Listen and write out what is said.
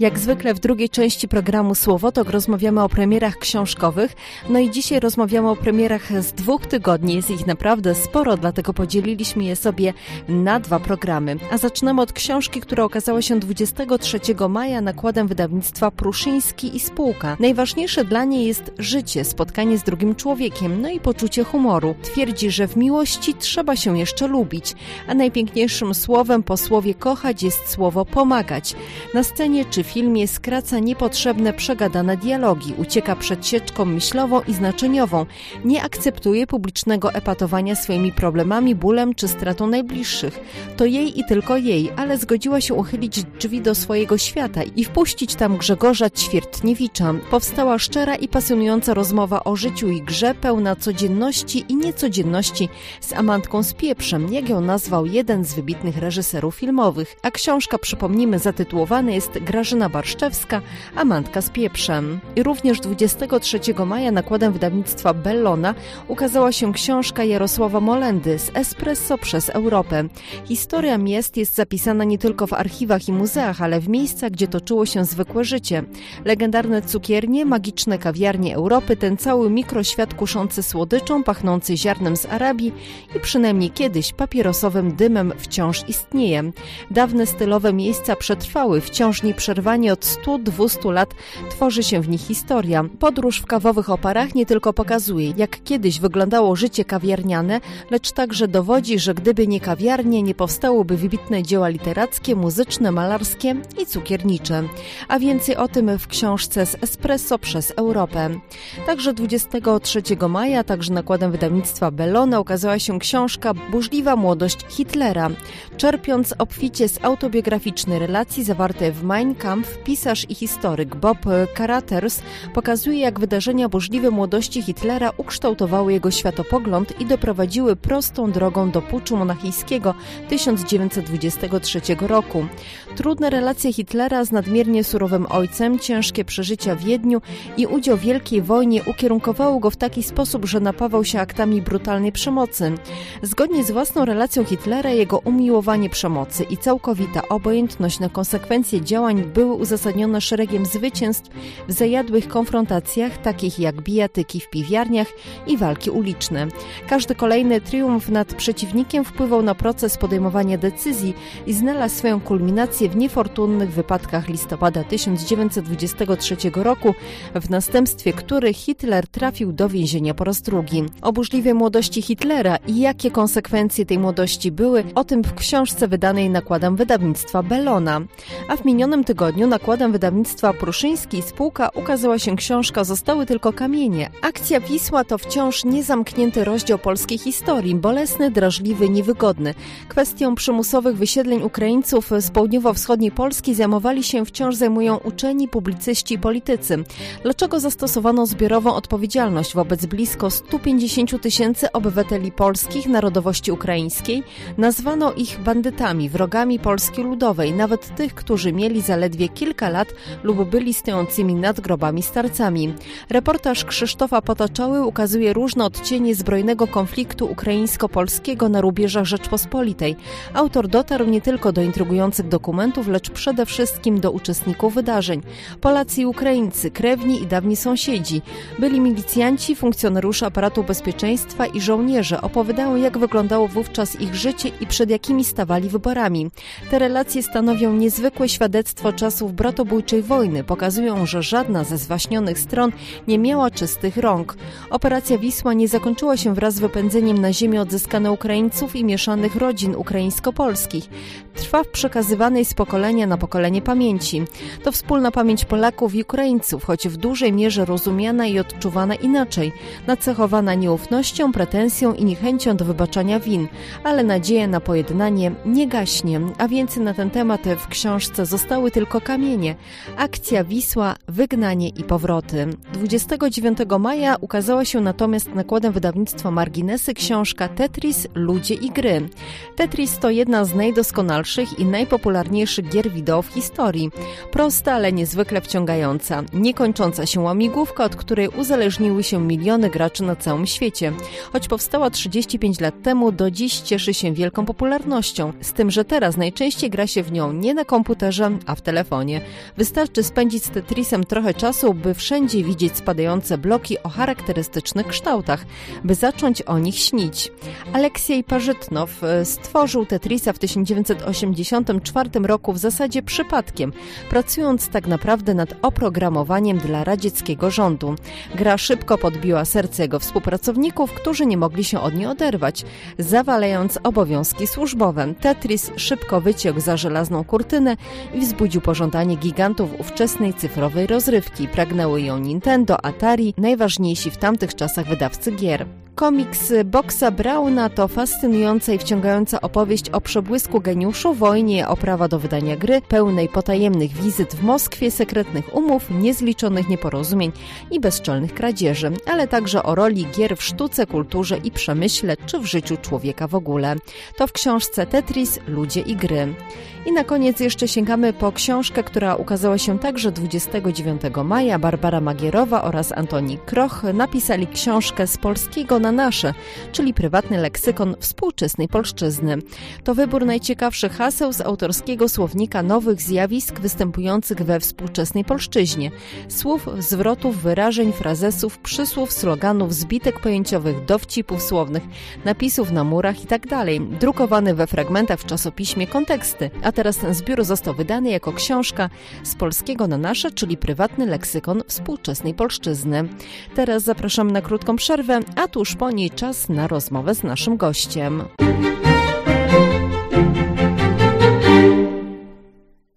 Jak zwykle w drugiej części programu Słowotok rozmawiamy o premierach książkowych. No i dzisiaj rozmawiamy o premierach z 2 tygodni. Jest ich naprawdę sporo, dlatego podzieliliśmy je sobie na 2 programy. A zaczynamy od książki, która okazała się 23 maja nakładem wydawnictwa Pruszyński i spółka. Najważniejsze dla niej jest życie, spotkanie z drugim człowiekiem, no i poczucie humoru. Twierdzi, że w miłości trzeba się jeszcze lubić, a najpiękniejszym słowem po słowie kochać jest słowo pomagać. Na scenie czy filmie skraca niepotrzebne, przegadane dialogi, ucieka przed sieczką myślową i znaczeniową, nie akceptuje publicznego epatowania swoimi problemami, bólem czy stratą najbliższych. To jej i tylko jej, ale zgodziła się uchylić drzwi do swojego świata i wpuścić tam Grzegorza Ćwiertniewicza. Powstała szczera i pasjonująca rozmowa o życiu i grze, pełna codzienności i niecodzienności z Amantką z pieprzem, jak ją nazwał jeden z wybitnych reżyserów filmowych. A książka, przypomnijmy, zatytułowana jest Grażyna Barszczewska, Amantka z pieprzem. I również 23 maja nakładem wydawnictwa Bellona ukazała się książka Jarosława Molendy z Espresso przez Europę. Historia miast jest zapisana nie tylko w archiwach i muzeach, ale w miejscach, gdzie toczyło się zwykłe życie. Legendarne cukiernie, magiczne kawiarnie Europy, ten cały mikroświat kuszący słodyczą, pachnący ziarnem z Arabii i przynajmniej kiedyś papierosowym dymem wciąż istnieje. Dawne stylowe miejsca przetrwały, wciąż nieprzerwanie od 100-200 lat tworzy się w nich historia. Podróż w kawowych oparach nie tylko pokazuje, jak kiedyś wyglądało życie kawiarniane, lecz także dowodzi, że gdyby nie kawiarnie, nie powstałyby wybitne dzieła literackie, muzyczne, malarskie i cukiernicze. A więcej o tym w książce z Espresso przez Europę. Także 23 maja, także nakładem wydawnictwa Bellona ukazała się książka Burzliwa młodość Hitlera. Czerpiąc obficie z autobiograficznej relacji zawartej w Mein Kampf, pisarz i historyk Bob Caraters pokazuje, jak wydarzenia burzliwej młodości Hitlera ukształtowały jego światopogląd i doprowadziły prostą drogą do puczu monachijskiego 1923 roku. Trudne relacje Hitlera z nadmiernie surowym ojcem, ciężkie przeżycia w Wiedniu i udział w Wielkiej Wojnie ukierunkowały go w taki sposób, że napawał się aktami brutalnej przemocy. Zgodnie z własną relacją Hitlera, jego umiłowanie przemocy i całkowita obojętność na konsekwencje działań były uzasadnione szeregiem zwycięstw w zajadłych konfrontacjach, takich jak bijatyki w piwiarniach i walki uliczne. Każdy kolejny triumf nad przeciwnikiem wpływał na proces podejmowania decyzji i znalazł swoją kulminację w niefortunnych wypadkach listopada 1923 roku, w następstwie których Hitler trafił do więzienia po raz drugi. O burzliwej młodości Hitlera i jakie konsekwencje tej młodości były, o tym w książce wydanej nakładem wydawnictwa Bellona. A w minionym tygodniu nakładem wydawnictwa Pruszyński i spółka ukazała się książka Zostały tylko kamienie. Akcja Wisła to wciąż niezamknięty rozdział polskiej historii, bolesny, drażliwy, niewygodny. Kwestią przymusowych wysiedleń Ukraińców z południowo-wschodniej Polski wciąż zajmują uczeni, publicyści i politycy. Dlaczego zastosowano zbiorową odpowiedzialność wobec blisko 150 000 obywateli polskich narodowości ukraińskiej? Nazwano ich bandytami, wrogami Polski Ludowej, nawet tych, którzy mieli zaledwie kilka lat lub byli stojącymi nad grobami starcami. Reportaż Krzysztofa Potaczały ukazuje różne odcienie zbrojnego konfliktu ukraińsko-polskiego na rubieżach Rzeczpospolitej. Autor dotarł nie tylko do intrygujących dokumentów, lecz przede wszystkim do uczestników wydarzeń. Polacy i Ukraińcy, krewni i dawni sąsiedzi. Byli milicjanci, funkcjonariusze aparatu bezpieczeństwa i żołnierze opowiadają, jak wyglądało wówczas ich życie i przed jakimi stawali wyborami. Te relacje stanowią niezwykłe świadectwo czasów bratobójczej wojny. Pokazują, że żadna ze zwaśnionych stron nie miała czystych rąk. Operacja Wisła nie zakończyła się wraz z wypędzeniem na ziemię odzyskane Ukraińców i mieszanych rodzin ukraińsko-polskich. Trwa w przekazywanej z pokolenia na pokolenie pamięci. To wspólna pamięć Polaków i Ukraińców, choć w dużej mierze rozumiana i odczuwana inaczej, nacechowana nieufnością, pretensją i niechęcią do wybaczania win, ale nadzieja na pojednanie nie gaśnie, a więcej na ten temat w książce Zostały tylko kamienie. Akcja Wisła, wygnanie i powroty. 29 maja ukazała się natomiast nakładem wydawnictwa Marginesy książka Tetris, ludzie i gry. Tetris to jedna z najdoskonalszych najsłynniejszych i najpopularniejszych gier wideo w historii. Prosta, ale niezwykle wciągająca. Niekończąca się łamigłówka, od której uzależniły się miliony graczy na całym świecie. Choć powstała 35 lat temu, do dziś cieszy się wielką popularnością. Z tym, że teraz najczęściej gra się w nią nie na komputerze, a w telefonie. Wystarczy spędzić z Tetrisem trochę czasu, by wszędzie widzieć spadające bloki o charakterystycznych kształtach, by zacząć o nich śnić. Aleksiej Parzytnow stworzył Tetrisa w 1984 roku w zasadzie przypadkiem, pracując tak naprawdę nad oprogramowaniem dla radzieckiego rządu. Gra szybko podbiła serce jego współpracowników, którzy nie mogli się od niej oderwać, zawalając obowiązki służbowe. Tetris szybko wyciekł za żelazną kurtynę i wzbudził pożądanie gigantów ówczesnej cyfrowej rozrywki. Pragnęły ją Nintendo, Atari, najważniejsi w tamtych czasach wydawcy gier. Komiks Boxa Browna to fascynująca i wciągająca opowieść o przebłysku geniuszu, wojnie, oprawa do wydania gry, pełnej potajemnych wizyt w Moskwie, sekretnych umów, niezliczonych nieporozumień i bezczelnych kradzieży, ale także o roli gier w sztuce, kulturze i przemyśle, czy w życiu człowieka w ogóle. To w książce Tetris, ludzie i gry. I na koniec jeszcze sięgamy po książkę, która ukazała się także 29 maja. Barbara Magierowa oraz Antoni Kroch napisali książkę Z polskiego na nasze, czyli prywatny leksykon współczesnej polszczyzny. To wybór najciekawszych haseł z autorskiego słownika nowych zjawisk występujących we współczesnej polszczyźnie. Słów, zwrotów, wyrażeń, frazesów, przysłów, sloganów, zbitek pojęciowych, dowcipów słownych, napisów na murach itd. Drukowany we fragmentach w czasopiśmie Konteksty. A teraz ten zbiór został wydany jako książka Z polskiego na nasze, czyli prywatny leksykon współczesnej polszczyzny. Teraz zapraszamy na krótką przerwę, a tuż po niej czas na rozmowę z naszym gościem.